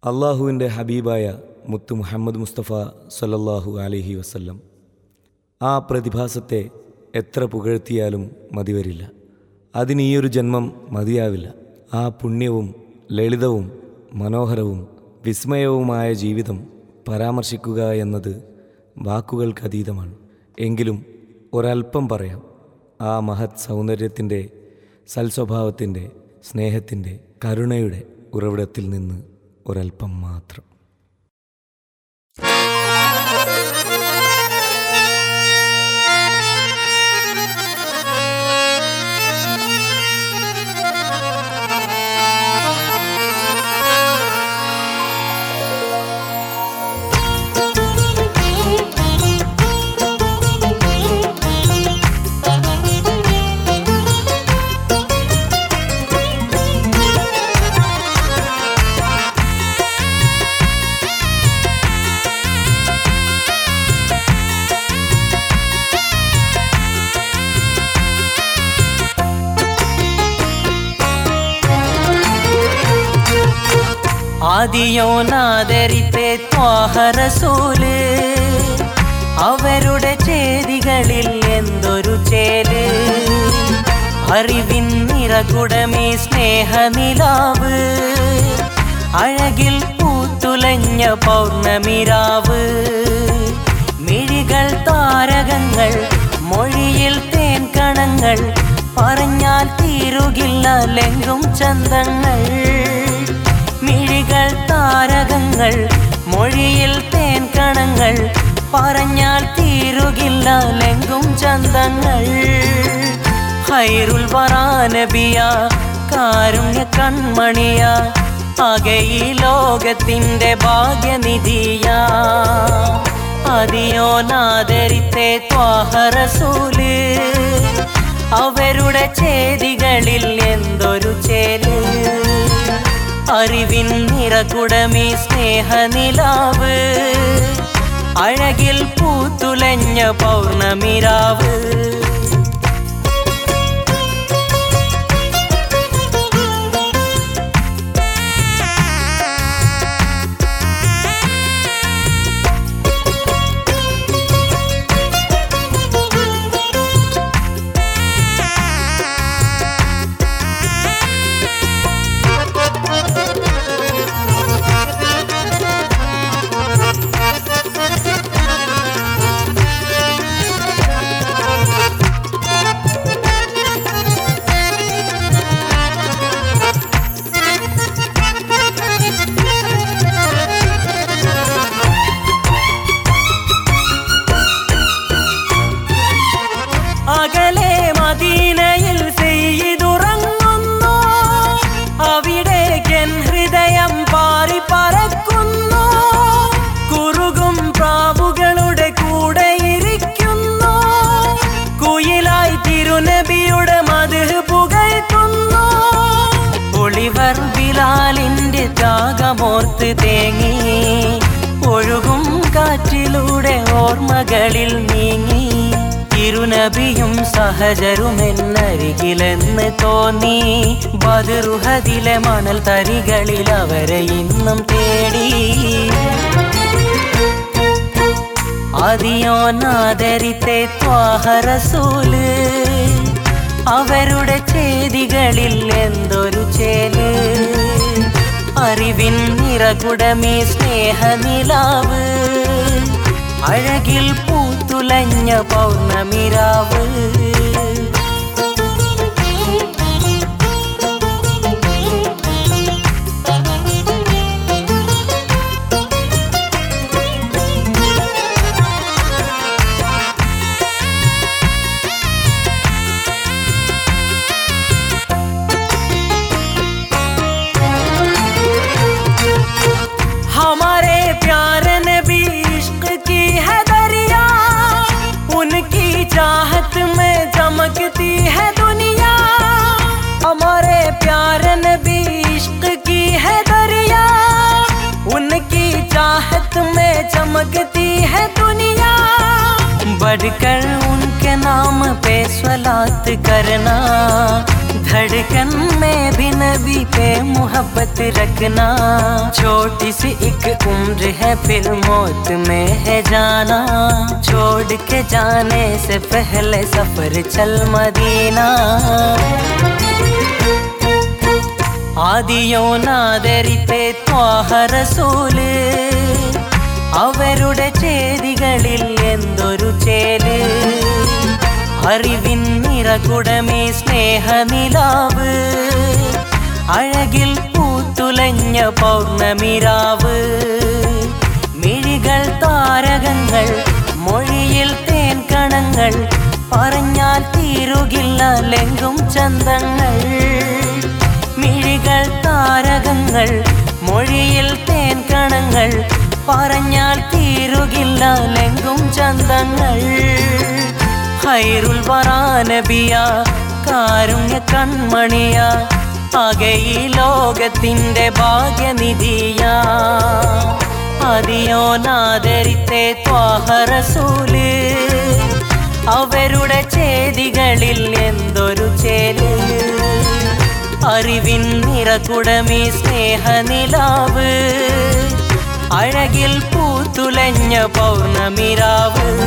അള്ളാഹുവിൻ്റെ ഹബീബായ മുത്തു മുഹമ്മദ് മുസ്തഫ സല്ലല്ലാഹു അലൈഹി വസല്ലം. ആ പ്രതിഭാസത്തെ എത്ര പുകഴ്ത്തിയാലും മതിവരില്ല. അതിന് ഈയൊരു ജന്മം മതിയാവില്ല. ആ പുണ്യവും ലളിതവും മനോഹരവും വിസ്മയവുമായ ജീവിതം പരാമർശിക്കുക എന്നത് വാക്കുകൾക്കതീതമാണ്. എങ്കിലും ഒരൽപ്പം പറയാം. ആ മഹത് സൗന്ദര്യത്തിൻ്റെ, സൽസ്വഭാവത്തിൻ്റെ, സ്നേഹത്തിൻ്റെ, കരുണയുടെ ഉറവിടത്തിൽ നിന്ന് ഒരൽപ്പം മാത്രം. ആദിയോനാദരിത്തെ ത്വാഹ റസൂല്, അവരുടെ ചേതികളിൽ എന്തൊരു ചേല്. അറിവിൻ നിറകുടമേ സ്നേഹനിലാവ്, അഴകിൽ പൂത്തുലഞ്ഞ പൗർണമിരാവ്. മിഴികൾ താരകങ്ങൾ, മൊഴിയിൽ തേൻ കണങ്ങൾ, പറഞ്ഞാൽ തീരുകില്ല ലെങ്കും ചന്തങ്ങൾ. മിഴികൾ താരകങ്ങൾ, മൊഴിയിൽ തേൻ കണങ്ങൾ, പറഞ്ഞാൽ തീരുകില്ല ലെങ്കും ചന്തങ്ങൾ. ഖൈറുൽ വറാ നബിയ, കാരുണ്യ കൺമണിയ, ആകെ ഈ ലോകത്തിൻ്റെ ഭാഗ്യനിധിയ. ആദിയോനാദരിത്തെ ത്വാഹ റസൂല്, അവരുടെ ചേതികളിൽ എന്തൊരു ചേല്. അറിവിൻ നിറകുടമേ സ്നേഹനിലാവ്, അഴകിൽ പൂത്തുലഞ്ഞ പൗർണമിരാവ്. അകലെ മദീനയിൽ സെയ്യിദുറങ്ങുന്നു, അവിടേക്കൻ ഹൃദയം പാറി പറക്കുന്നു. കുറുകും പ്രാവുകളുടെ കൂടെ ഇരിക്കുന്നു, കുയിലായി തിരുനബിയുടെ മദ്ഹ് പുകഴ്ത്തുന്നു. ഒളിവർ ബിലാലിന്റെ ത്യാഗമോർത്ത് തേങ്ങി, ഒഴുകും കാറ്റിലൂടെ ഓർമ്മകളിൽ നീങ്ങി. തിരുനബിയും സഹചരുമെന്നരികിലെന്ന് തോന്നി, ബദ്റുഹദിലെ മണൽ തരികളിൽ അവരെ ഇന്നും തേടി. ആദിയോനാദരിത്തെ ത്വാഹ റസൂല്, അവരുടെ ചേതികളിൽ എന്തൊരു ചേല്. അറിവിൻ നിറകുടമേ സ്നേഹനിലാവ്, അഴകിൽ പൂത്തുലഞ്ഞ പൗർണമിരാവ്. हमारे प्यारे नबी इश्क की है दरिया, उनकी चाहत में चमकती है दुनिया. हमारे प्यारे नबी इश्क की है दरिया, उनकी चाहत में चमकती है दुनिया. बढ़कर उनके नाम पे स्वलात करना, धड़कन में भी नबी पे मोहब्बत रखना। छोटी जिसे एक उम्र है फिर मौत में है जाना, छोड़ के जाने से पहले सफर चल मदीना। ആദിയോനാദരിത്തെ ത്വാഹ റസൂല്, അവരുടെ ചേതികളിൽ എന്തൊരു ചേല്, അറിവിൻ നിറകുടമേ സ്നേഹനിലാവ്, അഴകിൽ പൂത്തുലഞ്ഞ പൗർണമിരാവ്, മിഴികൾ താരകങ്ങൾ മൊഴിയിൽ തേൻ കണങ്ങൾ, പറഞ്ഞാൽ തീരുകില്ല ലെങ്കും ചന്തങ്ങൾ, മിഴികൾ താരകങ്ങൾ മൊഴിയിൽ തേൻ കണങ്ങൾ, പറഞ്ഞാൽ തീരുകില്ല ലെങ്കും ചന്തങ്ങൾ. ഖൈറുൽ വറാ നബിയ കാരുണ്യ കൺമണിയ, ആകെ ഈ ലോകത്തിൻ്റെ ഭാഗ്യനിധിയ, അതിയോനാദരിത്തെ ത്വാഹ റസൂല്, അവരുടെ ചേതികളിൽ എന്തൊരു ചേല്, അറിവിൻ നിറകുടമേ സ്നേഹനിലാവ്, അഴകിൽ പൂത്തുലഞ്ഞ പൗർണമിരാവ്.